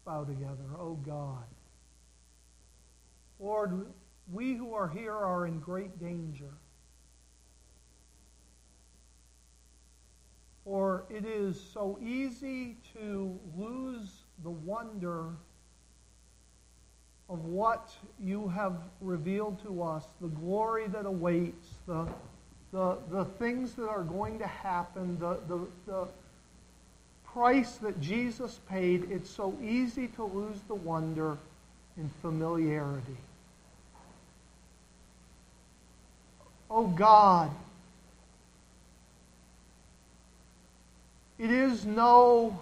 bow together. Oh God. Lord, we who are here are in great danger. For it is so easy to lose the wonder of what you have revealed to us, the glory that awaits, the things that are going to happen, the price that Jesus paid. It's so easy to lose the wonder in familiarity. Oh God, it is no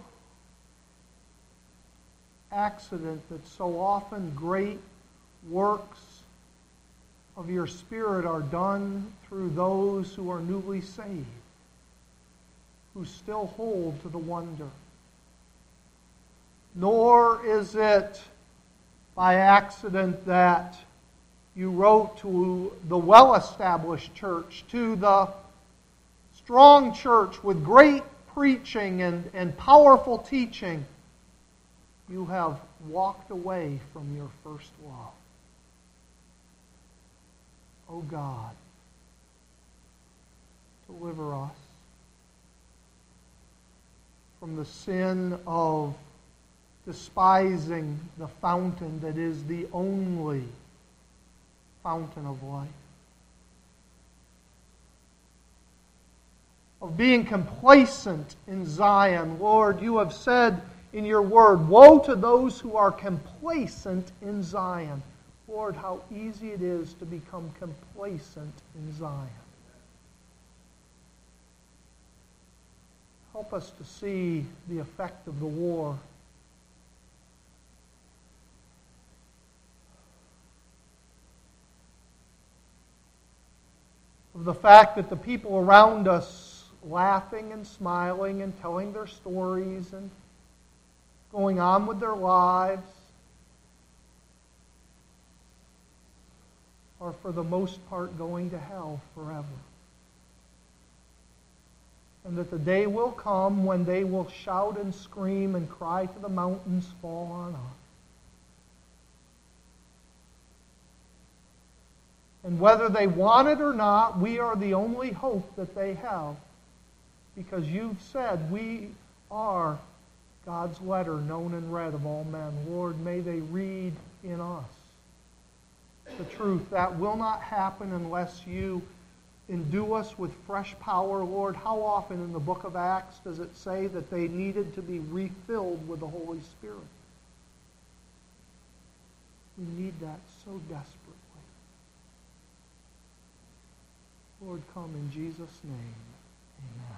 accident that so often great works of your Spirit are done through those who are newly saved, who still hold to the wonder. Nor is it by accident that you wrote to the well-established church, to the strong church with great preaching and powerful teaching. You have walked away from your first love. Oh God, deliver us from the sin of despising the fountain that is the only fountain of life, of being complacent in Zion. Lord, you have said in your word, woe to those who are complacent in Zion. Lord, how easy it is to become complacent in Zion. Help us to see the effect of the war. Of the fact that the people around us laughing and smiling and telling their stories and going on with their lives are for the most part going to hell forever. And that the day will come when they will shout and scream and cry to the mountains, fall on us. And whether they want it or not, we are the only hope that they have. Because you've said we are God's letter known and read of all men. Lord, may they read in us the truth. That will not happen unless you endue us with fresh power. Lord, how often in the book of Acts does it say that they needed to be refilled with the Holy Spirit? We need that so desperately. Lord, come in Jesus' name. Amen.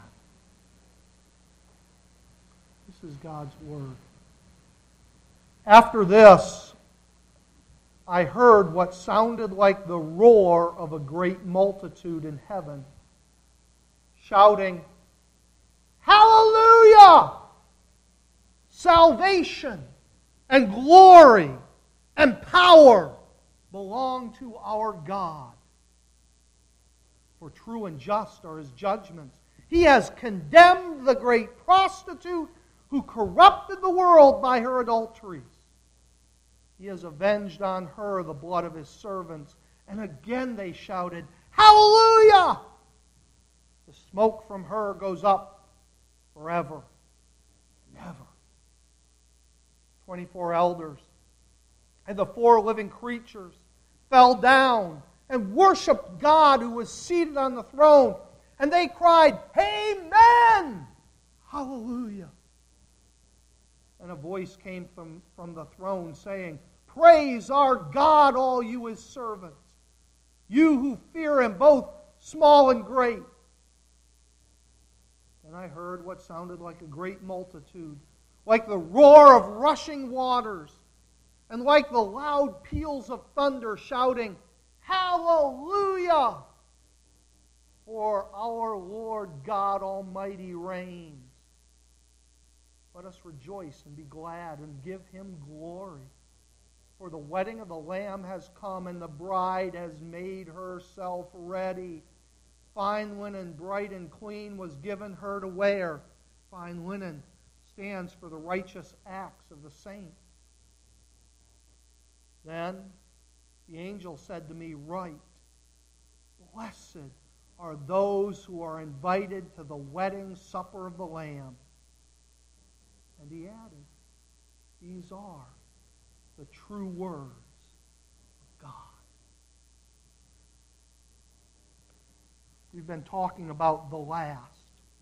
This is God's Word. After this, I heard what sounded like the roar of a great multitude in heaven, shouting, Hallelujah! Salvation and glory and power belong to our God. For true and just are His judgments. He has condemned the great prostitute who corrupted the world by her adulteries. He has avenged on her the blood of His servants. And again they shouted, Hallelujah! The smoke from her goes up forever and ever. 24 elders and the 4 living creatures fell down and worshiped God who was seated on the throne. And they cried, Amen! Hallelujah! And a voice came from the throne saying, Praise our God, all you His servants, you who fear Him, both small and great. And I heard what sounded like a great multitude, like the roar of rushing waters, and like the loud peals of thunder, shouting, Hallelujah! For our Lord God Almighty reigns. Let us rejoice and be glad and give Him glory. For the wedding of the Lamb has come, and the bride has made herself ready. Fine linen, bright and clean, was given her to wear. Fine linen stands for the righteous acts of the saints. Then the angel said to me, "Write, blessed are those who are invited to the wedding supper of the Lamb." And he added, "These are the true words of God." We've been talking about the last.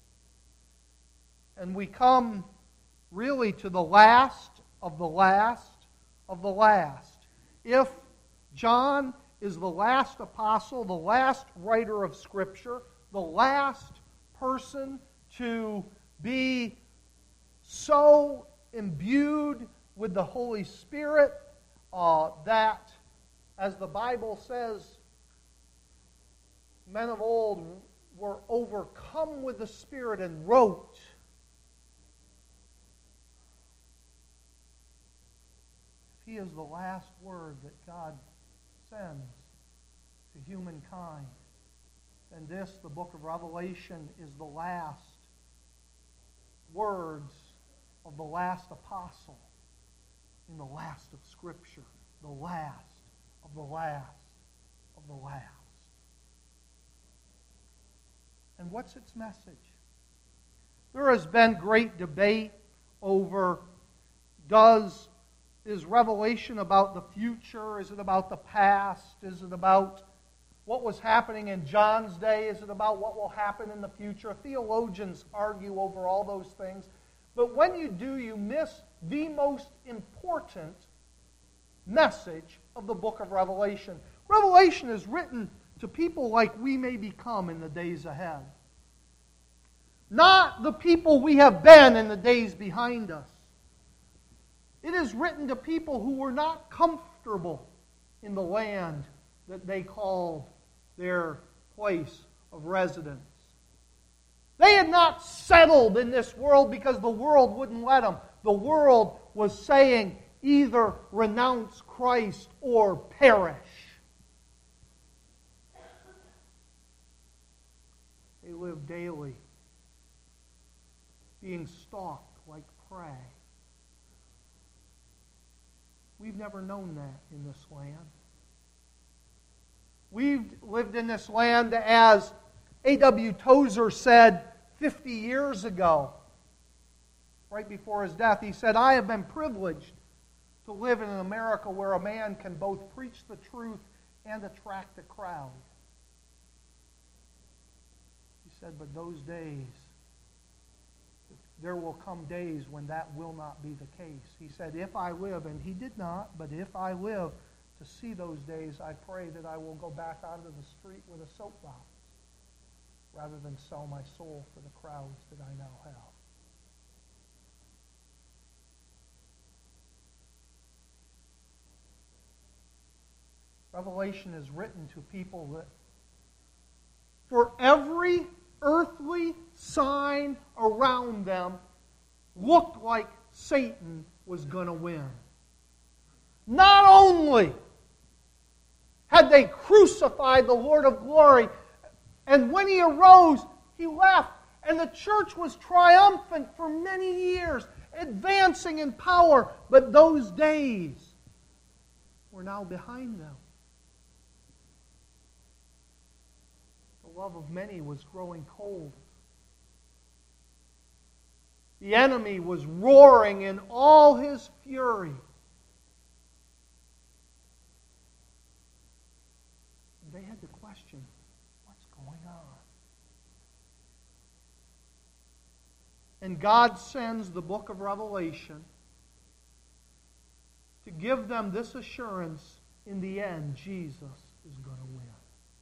And we come really to the last of the last of the last. If John is the last apostle, the last writer of Scripture, the last person to be so imbued with the Holy Spirit that, as the Bible says, men of old were overcome with the Spirit and wrote. If he is the last word that God sends to humankind, then this, the book of Revelation, is the last words of the last apostle in the last of Scripture, the last of the last of the last. And what's its message? There has been great debate over, is Revelation about the future? Is it about the past? Is it about what was happening in John's day? Is it about what will happen in the future? Theologians argue over all those things. But when you do, you miss the most important message of the book of Revelation. Revelation is written to people like we may become in the days ahead. Not the people we have been in the days behind us. It is written to people who were not comfortable in the land that they called their place of residence. They had not settled in this world because the world wouldn't let them. The world was saying, either renounce Christ or perish. They lived daily, being stalked like prey. We've never known that in this land. We've lived in this land, as A.W. Tozer said 50 years ago, right before his death. He said, "I have been privileged to live in an America where a man can both preach the truth and attract a crowd." He said, but those days, there will come days when that will not be the case. He said, if I live, and he did not, but if I live to see those days, I pray that I will go back onto the street with a soapbox rather than sell my soul for the crowds that I now have. Revelation is written to people that for every earthly sign around them looked like Satan was going to win. Not only had they crucified the Lord of glory, and when he arose, he left, and the church was triumphant for many years, advancing in power, but those days were now behind them. The love of many was growing cold. The enemy was roaring in all his fury. They had to question, what's going on? And God sends the book of Revelation to give them this assurance: in the end, Jesus is going to win.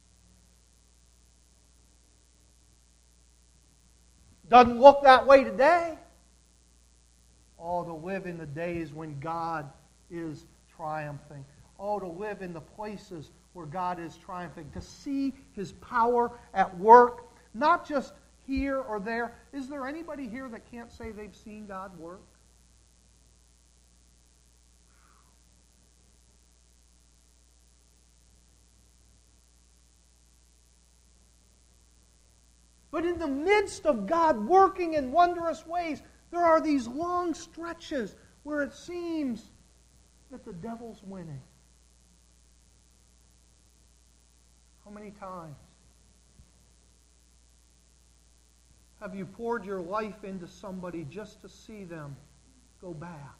Doesn't look that way today. Oh, to live in the days when God is triumphing. Oh, to live in the places where God is triumphing. To see His power at work, not just here or there. Is there anybody here that can't say they've seen God work? But in the midst of God working in wondrous ways, there are these long stretches where it seems that the devil's winning. How many times have you poured your life into somebody just to see them go back?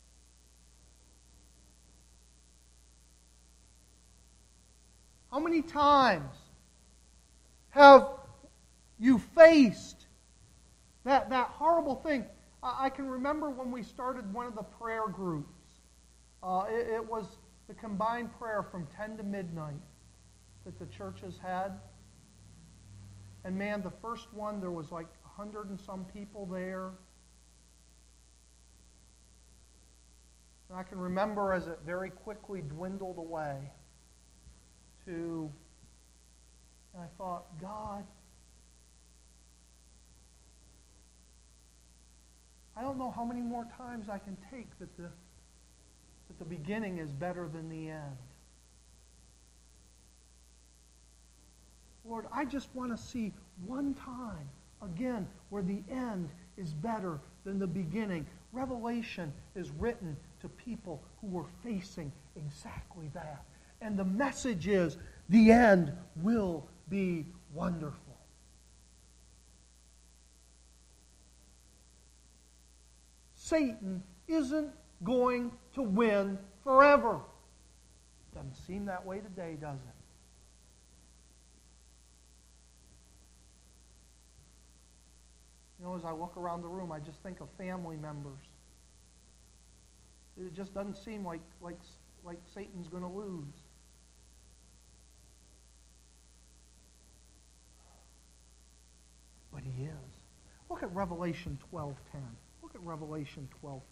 How many times have you faced that horrible thing? I can remember when we started one of the prayer groups. It was the combined prayer from 10 to midnight that the churches had. And man, the first one, there was like 100 and some people there. And I can remember as it very quickly dwindled away and I thought, God, I don't know how many more times I can take that the beginning is better than the end. Lord, I just want to see one time again where the end is better than the beginning. Revelation is written to people who were facing exactly that. And the message is, the end will be wonderful. Satan isn't going to win forever. Doesn't seem that way today, does it? You know, as I look around the room, I just think of family members. It just doesn't seem like Satan's going to lose. But he is. Look at Revelation 12:10. Look at Revelation 12:10.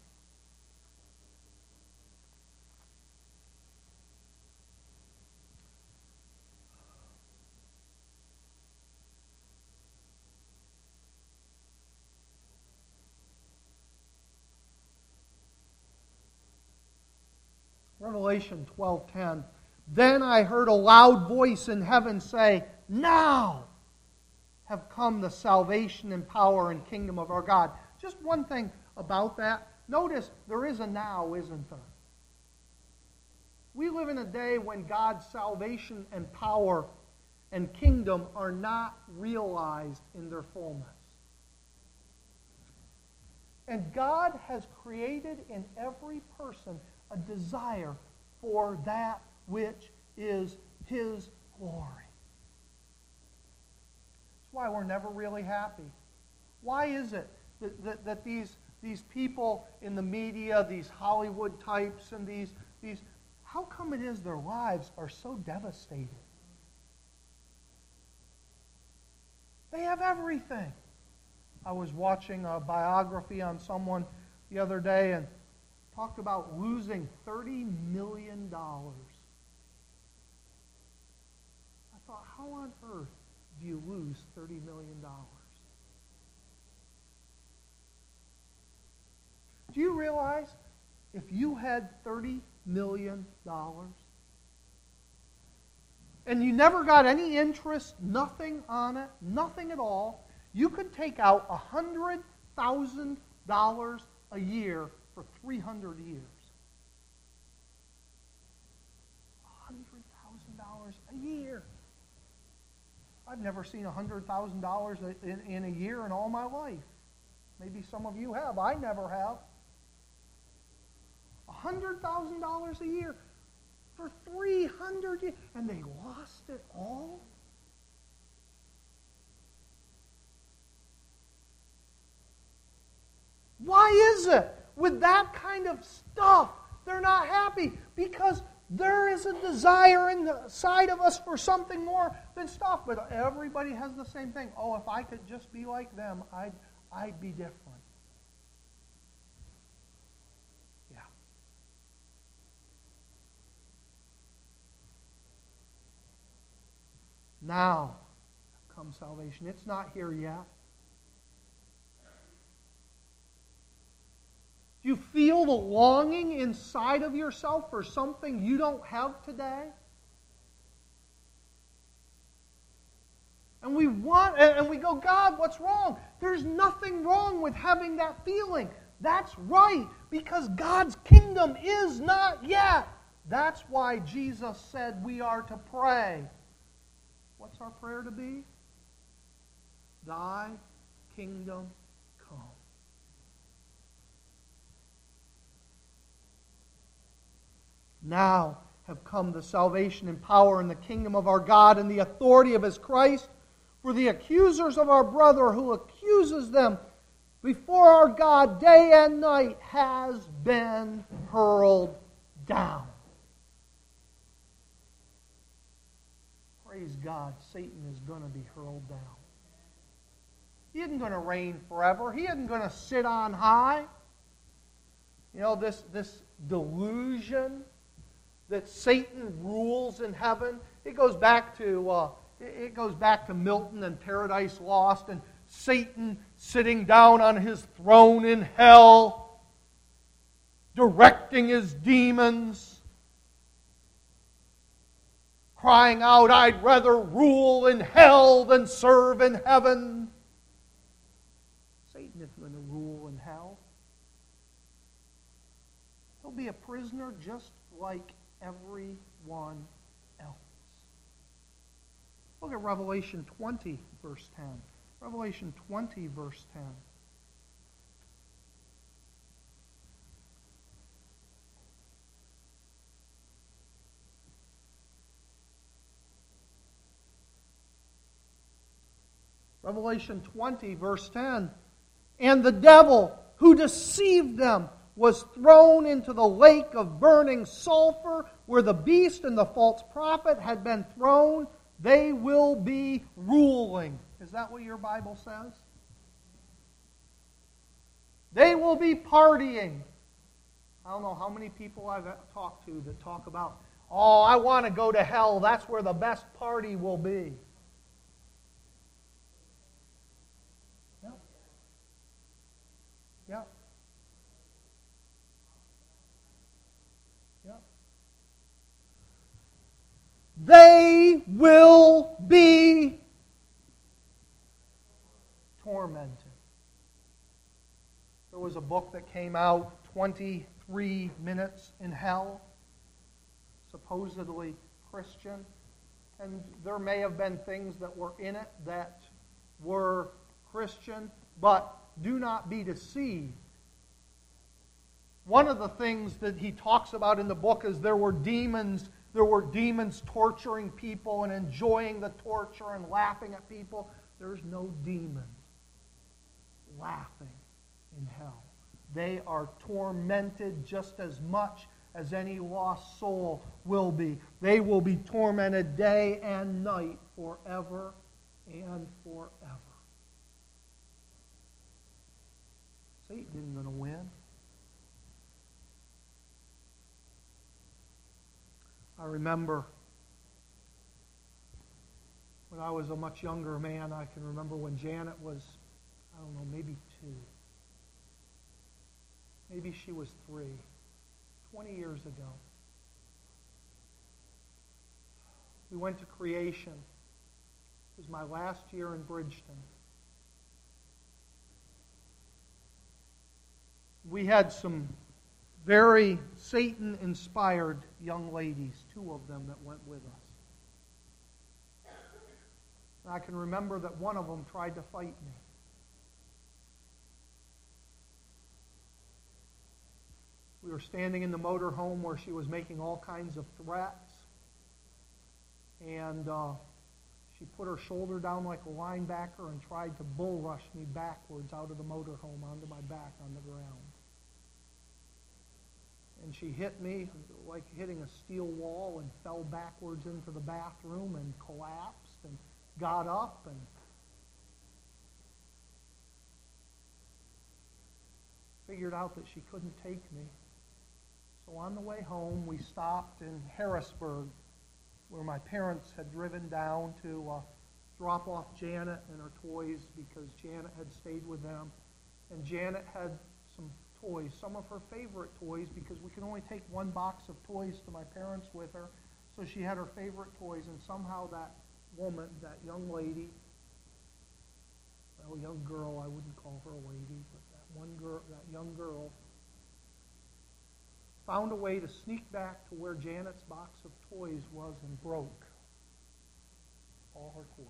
Revelation 12:10. Then I heard a loud voice in heaven say, "Now have come the salvation and power and kingdom of our God." Just one thing about that. Notice there is a now, isn't there? We live in a day when God's salvation and power and kingdom are not realized in their fullness. And God has created in every person a desire for that which is His glory. That's why we're never really happy. Why is it that these people in the media, these Hollywood types, and these how come it is their lives are so devastated? They have everything. I was watching a biography on someone the other day and talked about losing $30 million. I thought, how on earth do you lose $30 million? Do you realize if you had $30 million and you never got any interest, nothing on it, nothing at all, you could take out $100,000 a year for 300 years. $100,000 a year. I've never seen $100,000 in a year in all my life. Maybe some of you have. I never have. $100,000 a year for 300 years. And they lost it all? Why is it? With that kind of stuff, they're not happy because there is a desire inside of us for something more than stuff. But everybody has the same thing. Oh, if I could just be like them, I'd be different. Yeah. Now comes salvation. It's not here yet. Do you feel the longing inside of yourself for something you don't have today? And we go, God, what's wrong? There's nothing wrong with having that feeling. That's right, because God's kingdom is not yet. That's why Jesus said we are to pray, What's our prayer to be? Thy kingdom come. Now have come the salvation and power and the kingdom of our God and the authority of His Christ. For the accusers of our brother who accuses them before our God day and night has been hurled down. Praise God, Satan is going to be hurled down. He isn't going to reign forever. He isn't going to sit on high. You know, this delusion that Satan rules in heaven, it goes back to Milton and Paradise Lost, and Satan sitting down on his throne in hell, directing his demons, crying out, "I'd rather rule in hell than serve in heaven." Satan isn't going to rule in hell. He'll be a prisoner just like everyone else. Look at Revelation 20, verse 10. Revelation 20, verse 10. Revelation 20, verse 10. And the devil who deceived them was thrown into the lake of burning sulfur, where the beast and the false prophet had been thrown. They will be ruling. Is that what your Bible says? They will be partying. I don't know how many people I've talked to that talk about, "Oh, I want to go to hell. That's where the best party will be." Yep. Yep. Yep. They will be tormented. There was a book that came out, 23 Minutes in Hell, supposedly Christian, and there may have been things that were in it that were Christian, but do not be deceived. One of the things that he talks about in the book is there were demons torturing people and enjoying the torture and laughing at people. There's no demons laughing in hell. They are tormented just as much as any lost soul will be. They will be tormented day and night forever and forever. Satan isn't going to win. I remember when I was a much younger man, I can remember when Janet was, I don't know, maybe 2. Maybe she was 3. 20 years ago. We went to Creation. It was my last year in Bridgeton. We had some very Satan-inspired young ladies, 2 of them that went with us. And I can remember that one of them tried to fight me. We were standing in the motorhome where she was making all kinds of threats. And she put her shoulder down like a linebacker and tried to bull rush me backwards out of the motorhome onto my back on the ground. And she hit me like hitting a steel wall and fell backwards into the bathroom and collapsed and got up and figured out that she couldn't take me. So on the way home, we stopped in Harrisburg, where my parents had driven down to drop off Janet and her toys because Janet had stayed with them. And Janet had some toys, some of her favorite toys, because we could only take one box of toys to my parents with her. So she had her favorite toys, and somehow that woman, that young lady, well, young girl, I wouldn't call her a lady, but that young girl, found a way to sneak back to where Janet's box of toys was and broke all her toys.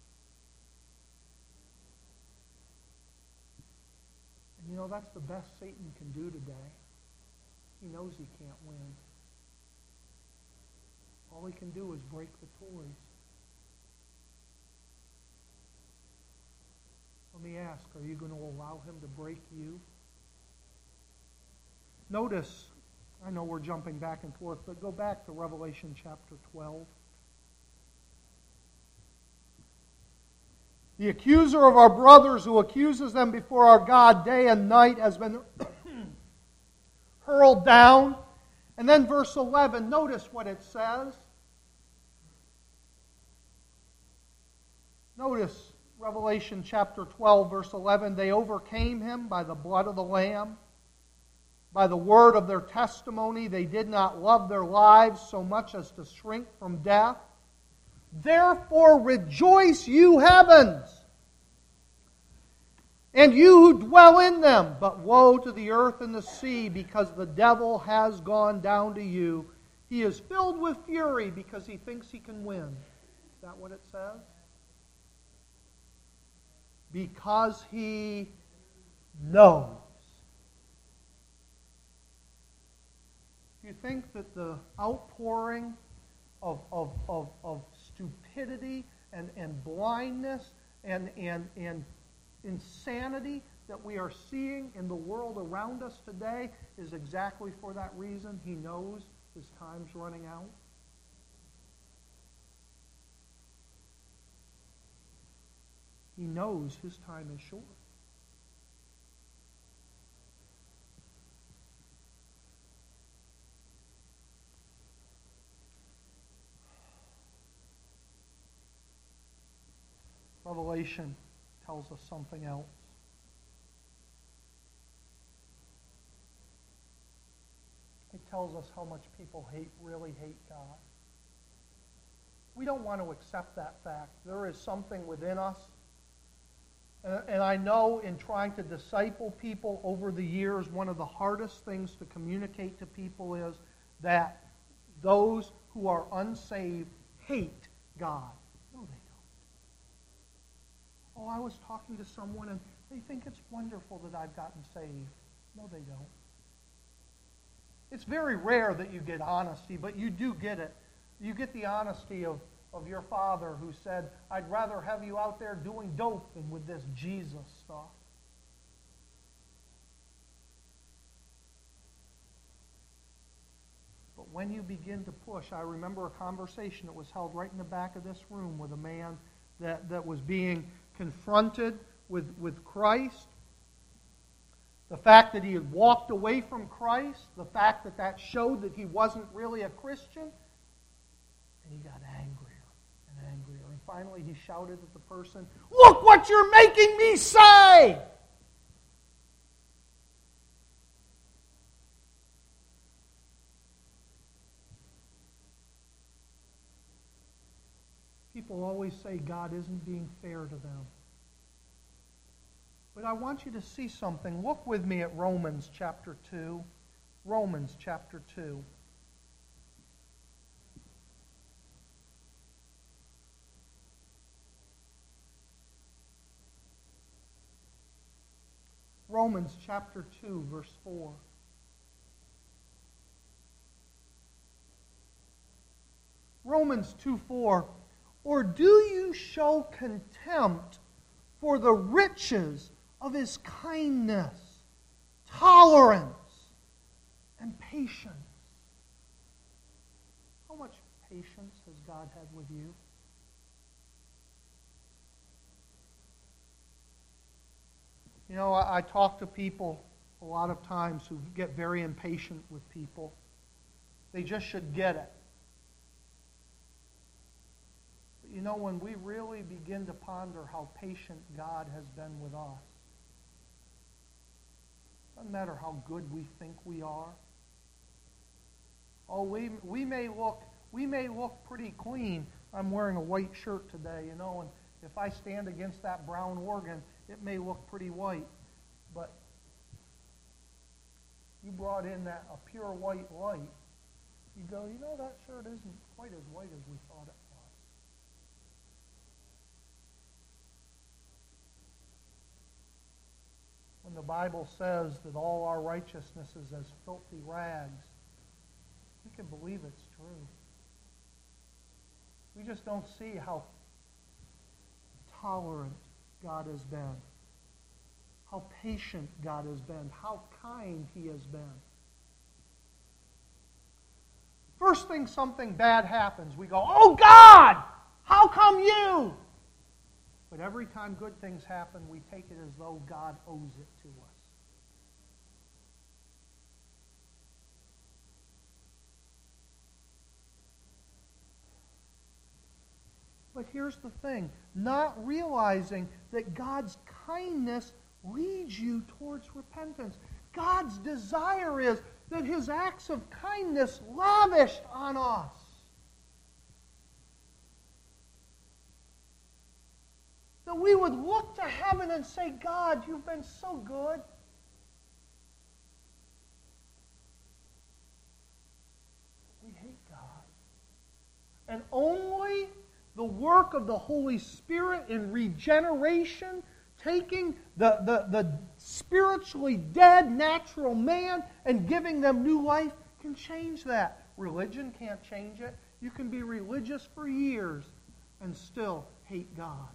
And you know, that's the best Satan can do today. He knows he can't win. All he can do is break the toys. Let me ask, are you going to allow him to break you? Notice, I know we're jumping back and forth, but go back to Revelation chapter 12. The accuser of our brothers who accuses them before our God day and night has been hurled down. And then verse 11, notice what it says. Notice Revelation chapter 12, verse 11. They overcame him by the blood of the Lamb, by the word of their testimony. They did not love their lives so much as to shrink from death. Therefore rejoice, you heavens, and you who dwell in them. But woe to the earth and the sea, because the devil has gone down to you. He is filled with fury because he thinks he can win. Is that what it says? Because he knows. You think that the outpouring of stupidity and blindness and insanity that we are seeing in the world around us today is exactly for that reason? He knows his time's running out. He knows his time is short. Revelation tells us something else. It tells us how much people really hate God. We don't want to accept that fact. There is something within us. And I know in trying to disciple people over the years, one of the hardest things to communicate to people is that those who are unsaved hate God. No, they don't. Oh, I was talking to someone and they think it's wonderful that I've gotten saved. No, they don't. It's very rare that you get honesty, but you do get it. You get the honesty of your father who said, I'd rather have you out there doing dope than with this Jesus stuff. But when you begin to push, I remember a conversation that was held right in the back of this room with a man that was being confronted with Christ. The fact that he had walked away from Christ, the fact that showed that he wasn't really a Christian, and he got angrier and angrier. And finally he shouted at the person, "Look what you're making me say!" People always say God isn't being fair to them. But I want you to see something. Look with me at Romans chapter 2. Romans chapter 2. Romans chapter 2, verse 4. Romans 2:4. Or do you show contempt for the riches of His kindness, tolerance, and patience? How much patience has God had with you? You know, I talk to people a lot of times who get very impatient with people. They just should get it. But you know, when we really begin to ponder how patient God has been with us, doesn't matter how good we think we are. Oh, we may look pretty clean. I'm wearing a white shirt today, you know, and if I stand against that brown organ, it may look pretty white. But you brought in a pure white light. You go, you know, that shirt isn't quite as white as we thought it was. when the Bible says that all our righteousness is as filthy rags, we can believe it's true. We just don't see how tolerant God has been, how patient God has been, how kind He has been. First thing something bad happens, we go, "Oh God, how come you?" But every time good things happen, we take it as though God owes it to us. But here's the thing, not realizing that God's kindness leads you towards repentance. God's desire is that His acts of kindness lavished on us. That we would look to heaven and say, "God, you've been so good." We hate God. And only the work of the Holy Spirit in regeneration, taking the spiritually dead natural man and giving them new life, can change that. Religion can't change it. You can be religious for years and still hate God.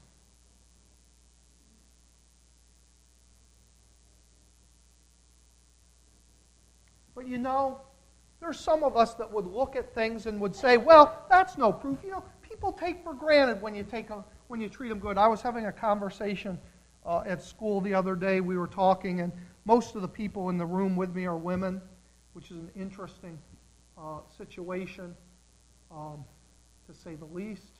But you know, there's some of us that would look at things and would say, "Well, that's no proof." You know, people take for granted when you treat them good. I was having a conversation at school the other day. We were talking, and most of the people in the room with me are women, which is an interesting situation, to say the least.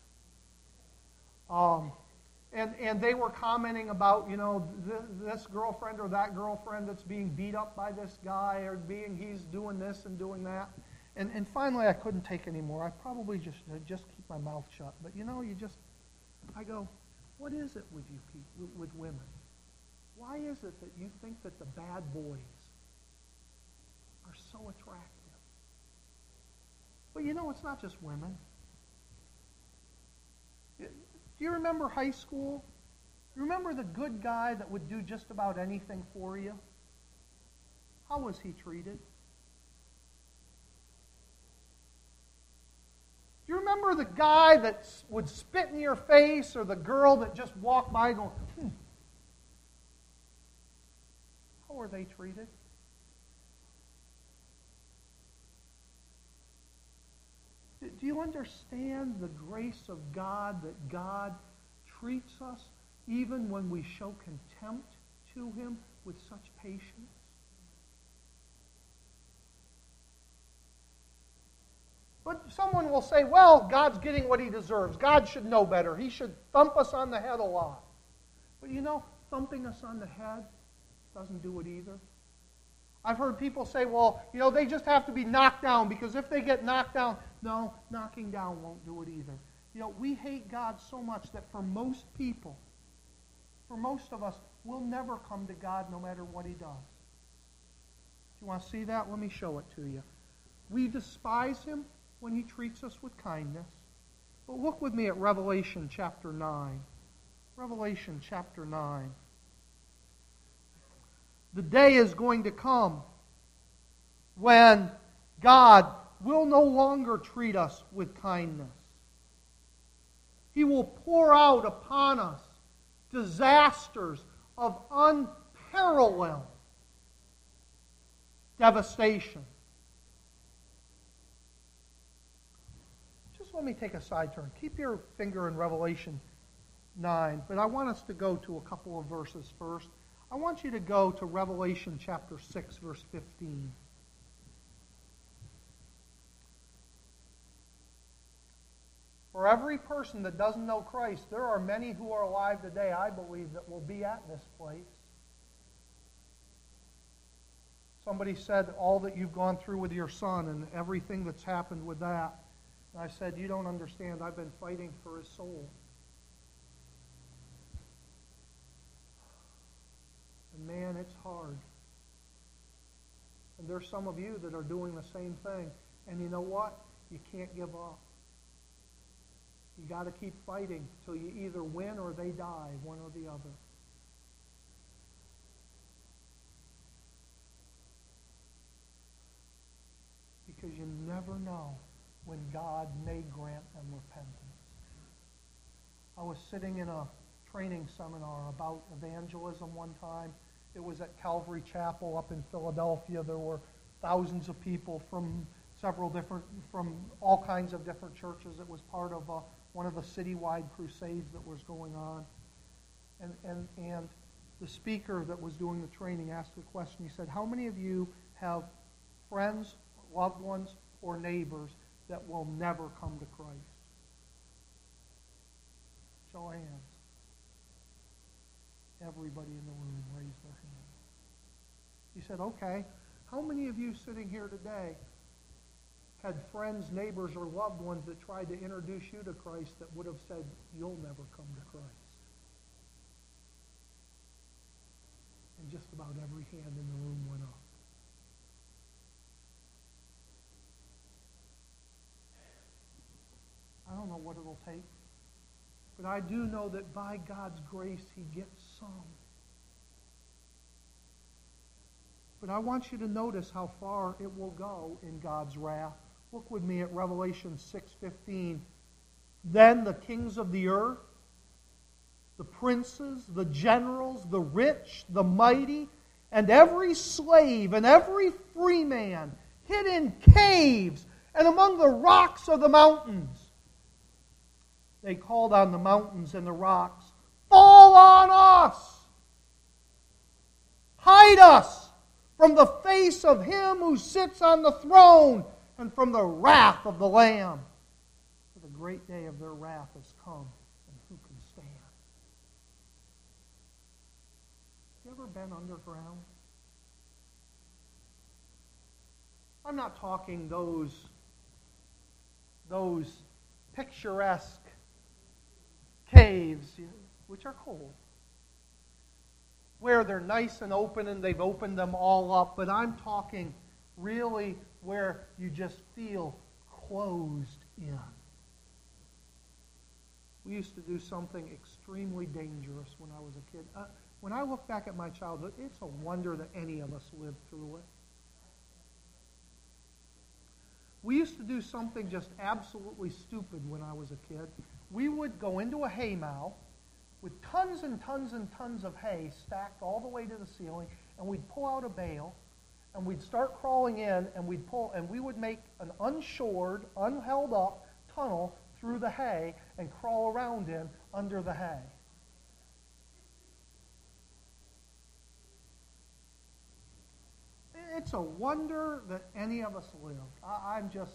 And they were commenting about, you know, this girlfriend or that girlfriend that's being beat up by this guy, or he's doing this and doing that. And finally, I couldn't take anymore. I probably just keep my mouth shut. But you know, I go, what is it with you people, with women? Why is it that you think that the bad boys are so attractive? But you know, it's not just women. Do you remember high school? Remember the good guy that would do just about anything for you? How was he treated? Do you remember the guy that would spit in your face, or the girl that just walked by going, How were they treated? Do you understand the grace of God, that God treats us even when we show contempt to Him with such patience? But someone will say, "Well, God's getting what He deserves. God should know better. He should thump us on the head a lot." But you know, thumping us on the head doesn't do it either. I've heard people say, "Well, you know, they just have to be knocked down, because if they get knocked down..." No, knocking down won't do it either. You know, we hate God so much that for most people, for most of us, we'll never come to God no matter what He does. Do you want to see that? Let me show it to you. We despise Him when He treats us with kindness. But look with me at Revelation chapter 9. Revelation chapter 9. The day is going to come when God will no longer treat us with kindness. He will pour out upon us disasters of unparalleled devastation. Just let me take a side turn. Keep your finger in Revelation 9, but I want us to go to a couple of verses first. I want you to go to Revelation chapter 6, verse 15. For every person that doesn't know Christ, there are many who are alive today, I believe, that will be at this place. Somebody said all that you've gone through with your son and everything that's happened with that. And I said, "You don't understand. I've been fighting for his soul." And man, it's hard. And there's some of you that are doing the same thing. And you know what? You can't give up. You got to keep fighting till you either win or they die, one or the other. because you never know when God may grant them repentance. I was sitting in a training seminar about evangelism one time. It was at Calvary Chapel up in Philadelphia. There were thousands of people from all kinds of different churches. It was part of one of the citywide crusades that was going on. And the speaker that was doing the training asked a question. He said, how many of you have friends, loved ones, or neighbors that will never come to Christ? Show of hands. Everybody in the room raised their hand. He said, okay, how many of you sitting here today had friends, neighbors, or loved ones that tried to introduce you to Christ that would have said, you'll never come to Christ? And just about every hand in the room went up. I don't know what it'll take, but I do know that by God's grace, He gets some. But I want you to notice how far it will go in God's wrath. Look with me at Revelation 6:15. Then the kings of the earth, the princes, the generals, the rich, the mighty, and every slave and every free man hid in caves and among the rocks of the mountains. They called on the mountains and the rocks, fall on us! Hide us from the face of Him who sits on the throne and from the wrath of the Lamb. For the great day of their wrath has come, and who can stand? Have you ever been underground? I'm not talking those picturesque caves, which are cold, where they're nice and open and they've opened them all up, but I'm talking really where you just feel closed in. We used to do something extremely dangerous when I was a kid. When I look back at my childhood, it's a wonder that any of us lived through it. We used to do something just absolutely stupid when I was a kid. We would go into a haymow with tons and tons and tons of hay stacked all the way to the ceiling, and we'd pull out a bale, and we'd start crawling in, and we would make an unshored, unheld up tunnel through the hay and crawl around in under the hay. It's a wonder that any of us lived. I'm just...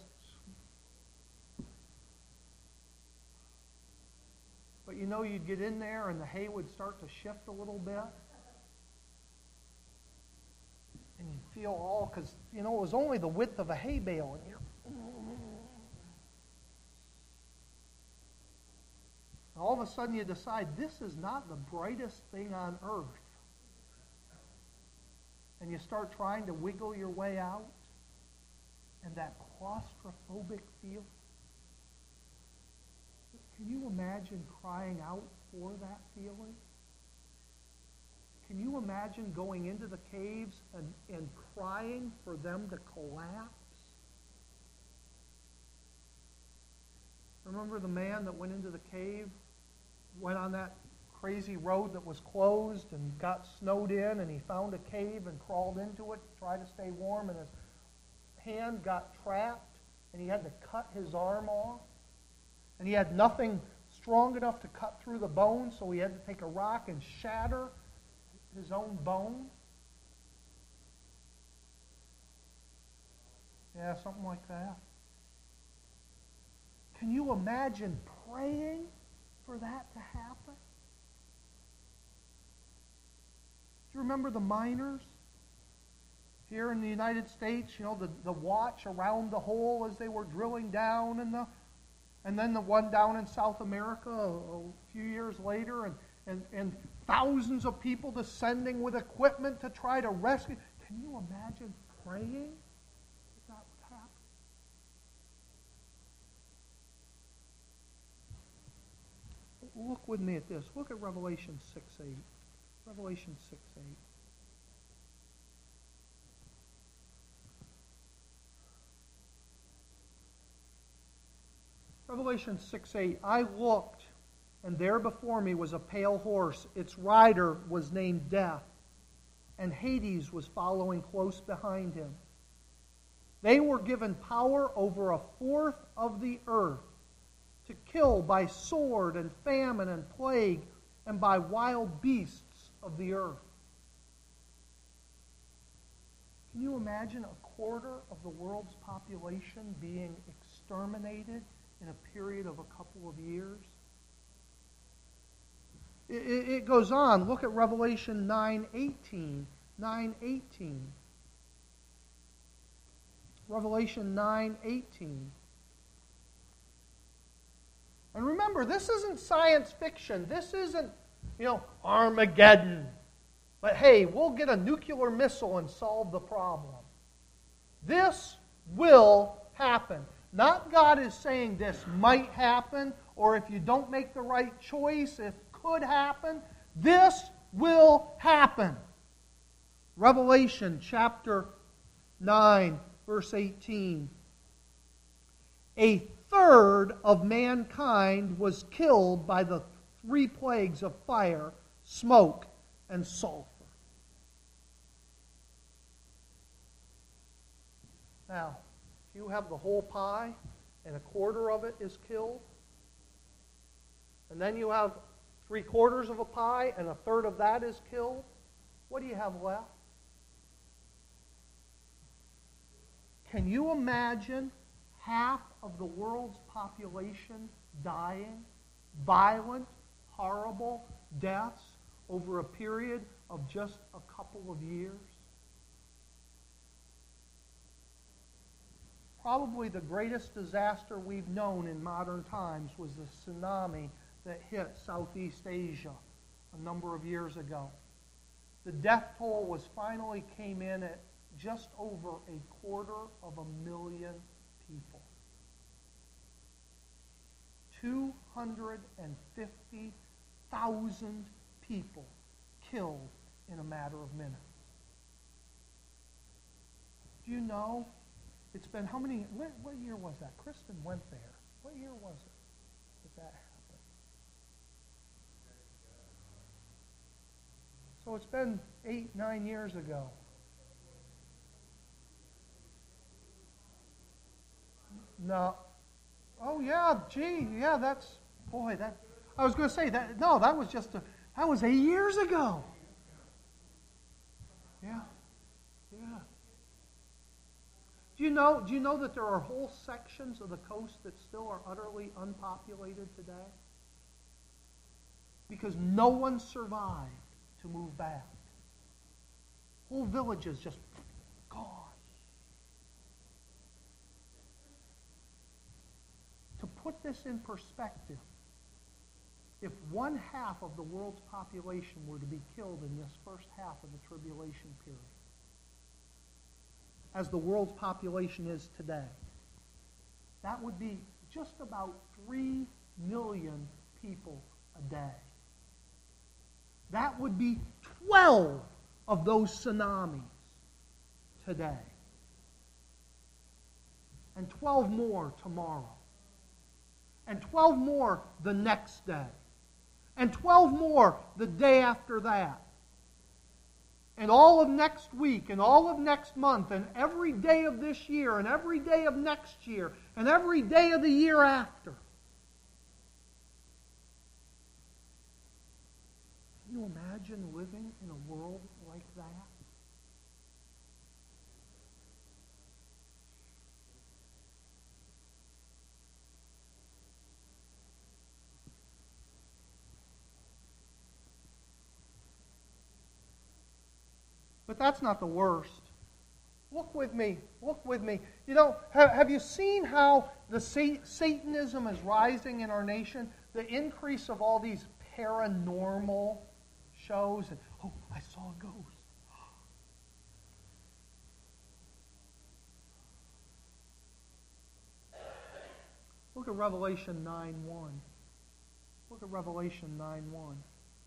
But you know, you'd get in there and the hay would start to shift a little bit. And you'd feel all, because, you know, it was only the width of a hay bale in here. All of a sudden you decide, this is not the brightest thing on earth. And you start trying to wiggle your way out, and that claustrophobic feel. Can you imagine crying out for that feeling? Can you imagine going into the caves and crying for them to collapse? Remember the man that went into the cave, went on that crazy road that was closed and got snowed in, and he found a cave and crawled into it to try to stay warm, and his hand got trapped, and he had to cut his arm off, and he had nothing strong enough to cut through the bone, so he had to take a rock and shatter his own bone. Yeah, something like that. Can you imagine praying for that to happen? Do you remember the miners here in the United States? You know, the watch around the hole as they were drilling down, and then the one down in South America a few years later, and thousands of people descending with equipment to try to rescue. Can you imagine praying that that would happen? Look with me at this. Look at Revelation 6:8. Revelation 6:8. Revelation 6:8, I looked, and there before me was a pale horse. Its rider was named Death, and Hades was following close behind him. They were given power over a fourth of the earth to kill by sword and famine and plague and by wild beasts of the earth. Can you imagine a quarter of the world's population being exterminated in a period of a couple of years? It goes on. Look at Revelation 9:18. 9:18. Revelation 9:18. And remember, this isn't science fiction. This isn't, Armageddon. But hey, we'll get a nuclear missile and solve the problem. This will happen. Not God is saying this might happen, or if you don't make the right choice, it could happen. This will happen. Revelation chapter 9, verse 18. A third of mankind was killed by the 3 plagues of fire, smoke, and sulfur. Now, if you have the whole pie and a quarter of it is killed, and then you have 3/4 of a pie and a third of that is killed, what do you have left? Can you imagine half of the world's population dying? Violent, horrible deaths over a period of just a couple of years? Probably the greatest disaster we've known in modern times was the tsunami that hit Southeast Asia a number of years ago. The death toll finally came in at just over 250,000 people. 250,000 people killed in a matter of minutes. Do you know, it's been how many, what year was that? Kristen went there. What year was it that happened? So it's been 8, 9 years ago. No. Oh, yeah, gee, yeah, I was going to say, that was 8 years ago. Yeah, yeah. Do you know that there are whole sections of the coast that still are utterly unpopulated today? Because no one survived to move back. Whole villages just gone. To put this in perspective, if 1/2 of the world's population were to be killed in this first half of the tribulation period, as the world's population is today, that would be just about 3 million people a day. That would be 12 of those tsunamis today. And 12 more tomorrow. And 12 more the next day. And 12 more the day after that. And all of next week, and all of next month, and every day of this year, and every day of next year, and every day of the year after. Can you imagine living in a world like that? But that's not the worst. Look with me. You know, have you seen how the Satanism is rising in our nation? The increase of all these paranormal shows. And, oh, I saw a ghost. Look at Revelation 9:1. Look at Revelation 9:1.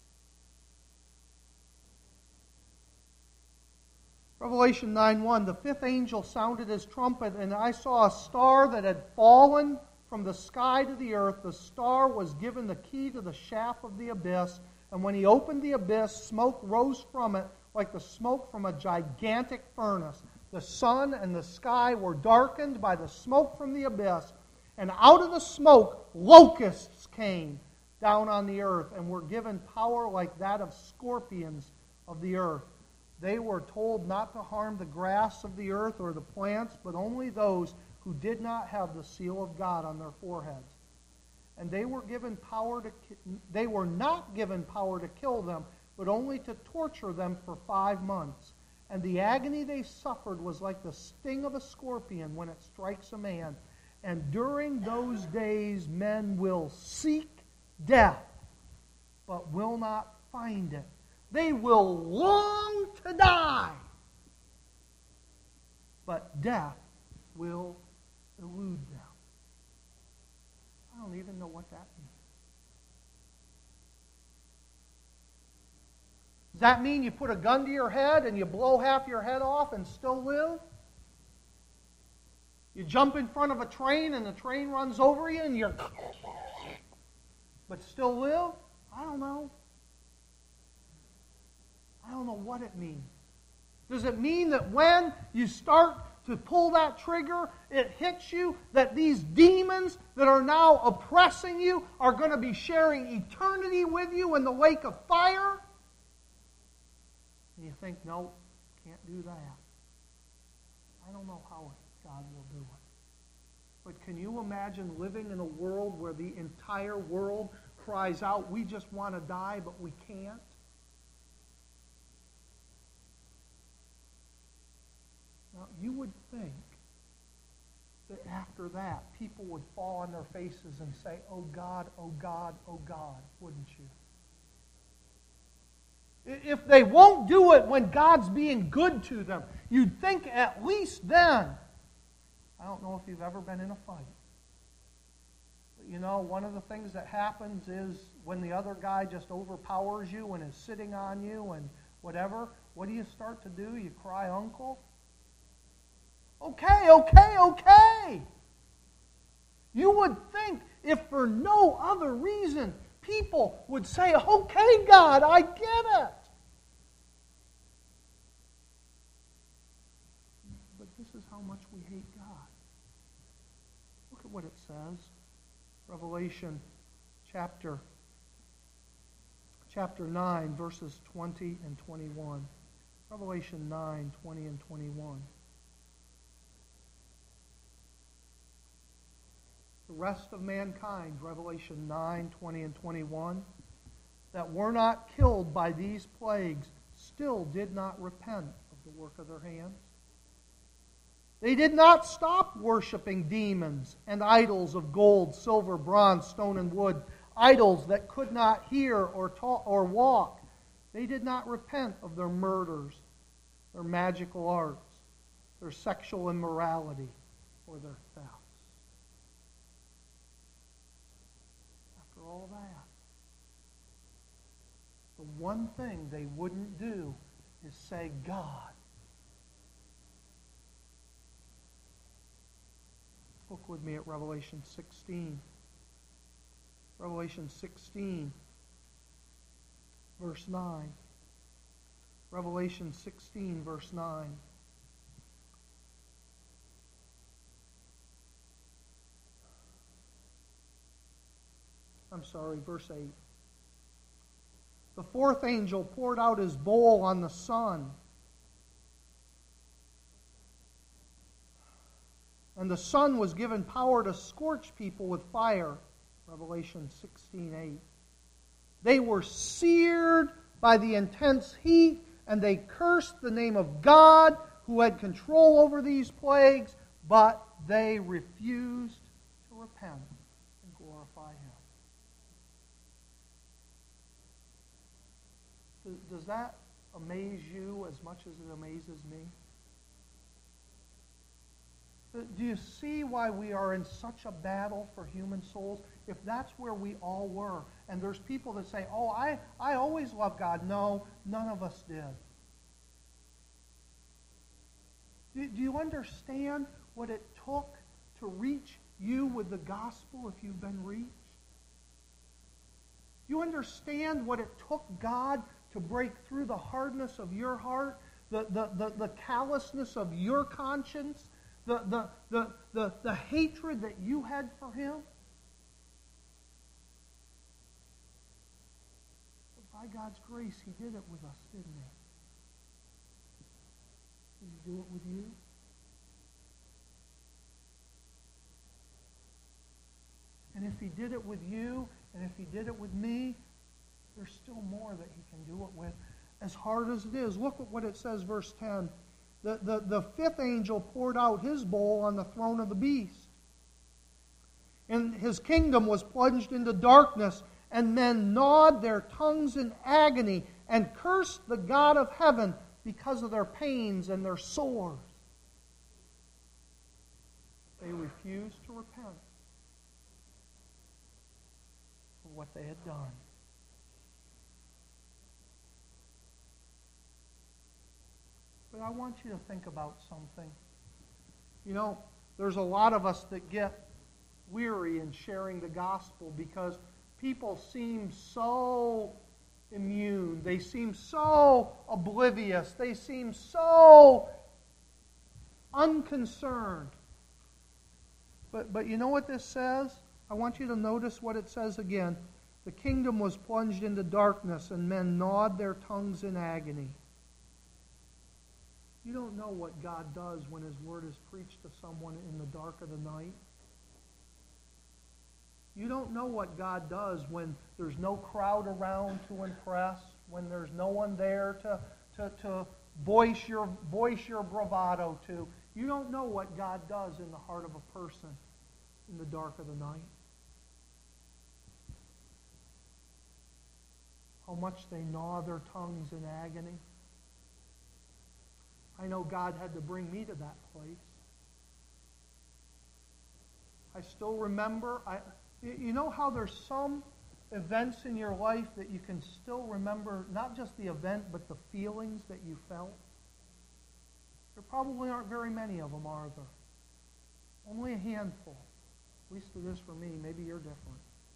Revelation 9:1, the 5th angel sounded his trumpet, and I saw a star that had fallen from the sky to the earth, the star was given the key to the shaft of the abyss. And when he opened the abyss, smoke rose from it like the smoke from a gigantic furnace. The sun and the sky were darkened by the smoke from the abyss. And out of the smoke, locusts came down on the earth and were given power like that of scorpions of the earth. They were told not to harm the grass of the earth or the plants, but only those who did not have the seal of God on their foreheads. And they were not given power to kill them, but only to torture them for 5 months. And the agony they suffered was like the sting of a scorpion when it strikes a man. And during those days men will seek death, but will not find it. They will long to die, but death will elude them. I don't even know what that means. Does that mean you put a gun to your head and you blow half your head off and still live? You jump in front of a train and the train runs over you and you're but still live? I don't know. I don't know what it means. Does it mean that when you start to pull that trigger, it hits you that these demons that are now oppressing you are going to be sharing eternity with you in the lake of fire? And you think, no, can't do that. I don't know how God will do it. But can you imagine living in a world where the entire world cries out, we just want to die, but we can't? Now, you would think that after that, people would fall on their faces and say, oh God, oh God, oh God, wouldn't you? If they won't do it when God's being good to them, you'd think at least then. I don't know if you've ever been in a fight. But you know, one of the things that happens is when the other guy just overpowers you and is sitting on you and whatever, what do you start to do? You cry, uncle? Okay, okay, okay. You would think, if for no other reason, people would say, okay, God, I get it. But this is how much we hate God. Look at what it says. Revelation chapter 9, verses 20 and 21. Revelation 9, 20 and 21. The rest of mankind, Revelation 9, 20 and 21, that were not killed by these plagues, still did not repent of the work of their hands. They did not stop worshiping demons and idols of gold, silver, bronze, stone, and wood, idols that could not hear or talk or walk. They did not repent of their murders, their magical arts, their sexual immorality, or their thefts. After all that, the one thing they wouldn't do is say, God. Look with me at Revelation 16. Revelation 16, verse 9. Revelation 16, verse 9. I'm sorry, verse 8. The fourth angel poured out his bowl on the sun, and the sun was given power to scorch people with fire. Revelation 16:8. They were seared by the intense heat, and they cursed the name of God who had control over these plagues, but they refused to repent and glorify Him. Does that amaze you as much as it amazes me? Do you see why we are in such a battle for human souls? If that's where we all were, and there's people that say, oh, I always loved God. No, none of us did. Do you understand what it took to reach you with the gospel if you've been reached? Do you understand what it took God to break through the hardness of your heart, the callousness of your conscience, the hatred that you had for Him? But by God's grace, He did it with us, didn't He? Did He do it with you? And if He did it with you, and if He did it with me, there's still more that He can do it with. As hard as it is, look at what it says, verse 10. The fifth angel poured out his bowl on the throne of the beast. And his kingdom was plunged into darkness, and men gnawed their tongues in agony and cursed the God of heaven because of their pains and their sores. They refused to repent for what they had done. But I want you to think about something. You know, there's a lot of us that get weary in sharing the gospel because people seem so immune. They seem so oblivious. They seem so unconcerned. But you know what this says? I want you to notice what it says again. The kingdom was plunged into darkness, and men gnawed their tongues in agony. You don't know what God does when His Word is preached to someone in the dark of the night. You don't know what God does when there's no crowd around to impress, when there's no one there to voice your bravado to. You don't know what God does in the heart of a person in the dark of the night. How much they gnaw their tongues in agony. I know God had to bring me to that place. I still remember, you know how there's some events in your life that you can still remember, not just the event, but the feelings that you felt? There probably aren't very many of them, are there? Only a handful. At least it is for me. Maybe you're different.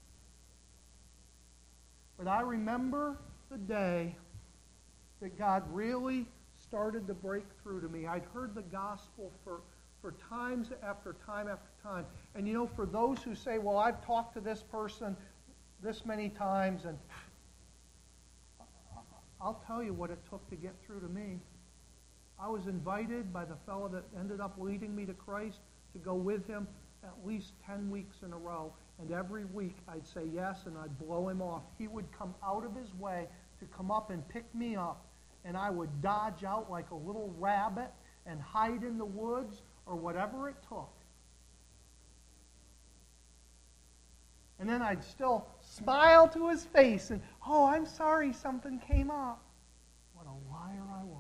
But I remember the day that God really started to break through to me. I'd heard the gospel for times after time after time. And you know, for those who say, well, I've talked to this person this many times, and I'll tell you what it took to get through to me. I was invited by the fellow that ended up leading me to Christ to go with him at least 10 weeks in a row. And every week I'd say yes, and I'd blow him off. He would come out of his way to come up and pick me up. And I would dodge out like a little rabbit and hide in the woods or whatever it took. And then I'd still smile to his face and, oh, I'm sorry something came up. What a liar I was.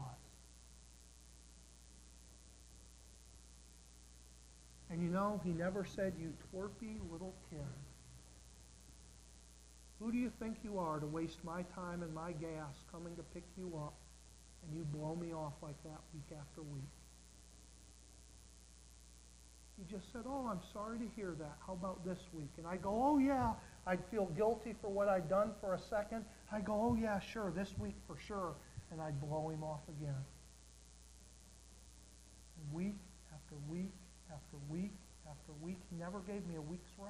And you know, he never said, you twerpy little kid. Who do you think you are to waste my time and my gas coming to pick you up, and you blow me off like that week after week? He just said, oh, I'm sorry to hear that. How about this week? And I go, oh, yeah. I'd feel guilty for what I'd done for a second. I go, oh, yeah, sure, this week for sure. And I'd blow him off again. And week after week after week after week, he never gave me a week's rest.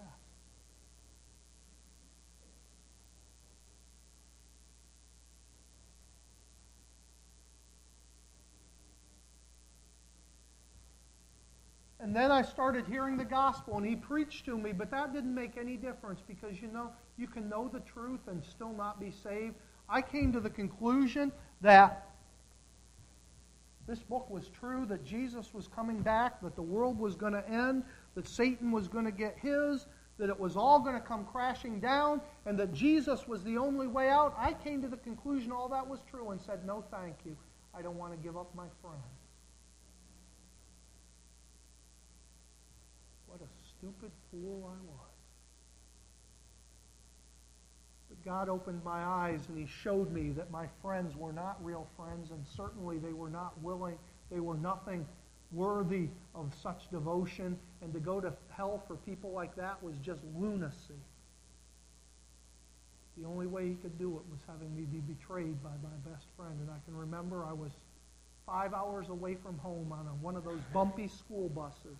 And then I started hearing the gospel, and he preached to me, but that didn't make any difference because, you know, you can know the truth and still not be saved. I came to the conclusion that this book was true, that Jesus was coming back, that the world was going to end, that Satan was going to get his, that it was all going to come crashing down, and that Jesus was the only way out. I came to the conclusion all that was true and said, no, thank you. I don't want to give up my friend. What a stupid fool I was. But God opened my eyes and He showed me that my friends were not real friends, and certainly they were not willing, they were nothing worthy of such devotion, and to go to hell for people like that was just lunacy. The only way he could do it was having me be betrayed by my best friend. And I can remember I was 5 hours away from home on one of those bumpy school buses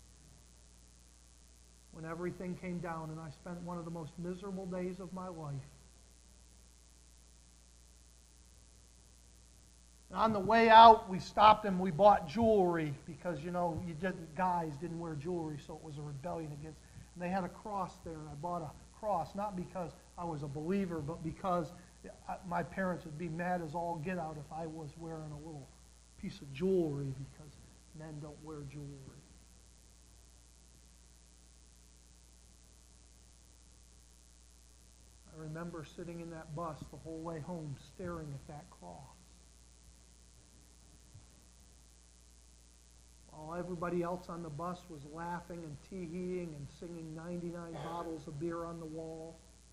when everything came down, and I spent one of the most miserable days of my life. And on the way out, we stopped and we bought jewelry because, guys didn't wear jewelry, so it was a rebellion against. And they had a cross there, and I bought a cross, not because I was a believer, but because my parents would be mad as all get out if I was wearing a little piece of jewelry, because men don't wear jewelry. I remember sitting in that bus the whole way home staring at that cross. While everybody else on the bus was laughing and tee-heeing and singing 99 bottles of beer on the wall.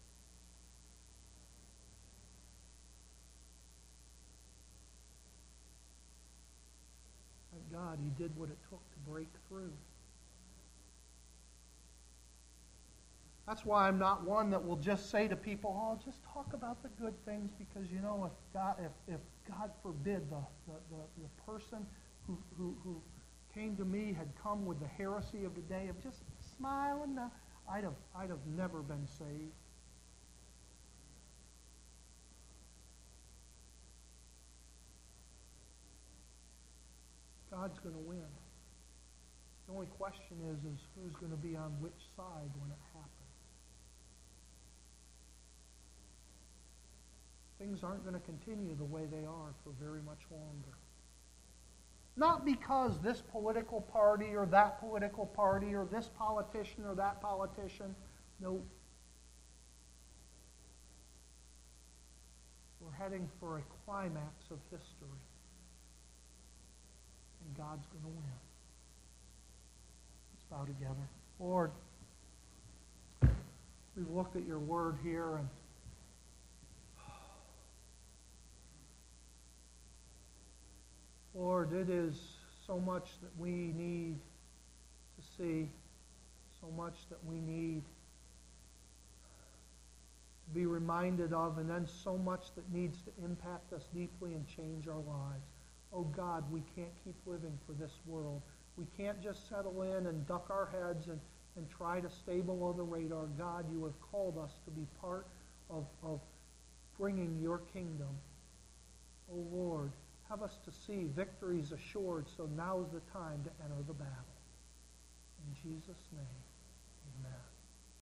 Thank God he did what it took to break through. That's why I'm not one that will just say to people, "Oh, just talk about the good things," because if God forbid the person who came to me had come with the heresy of the day of just smiling, I'd have never been saved. God's going to win. The only question is who's going to be on which side when it happens. Things aren't going to continue the way they are for very much longer. Not because this political party or that political party or this politician or that politician. No. We're heading for a climax of history. And God's going to win. Let's bow together. Lord, we've looked at your word here, and Lord, it is so much that we need to see, so much that we need to be reminded of, and then so much that needs to impact us deeply and change our lives. Oh God, we can't keep living for this world. We can't just settle in and duck our heads and try to stay below the radar. God, you have called us to be part of bringing your kingdom. Oh Lord, have us to see victories assured, so now is the time to enter the battle. In Jesus' name, amen.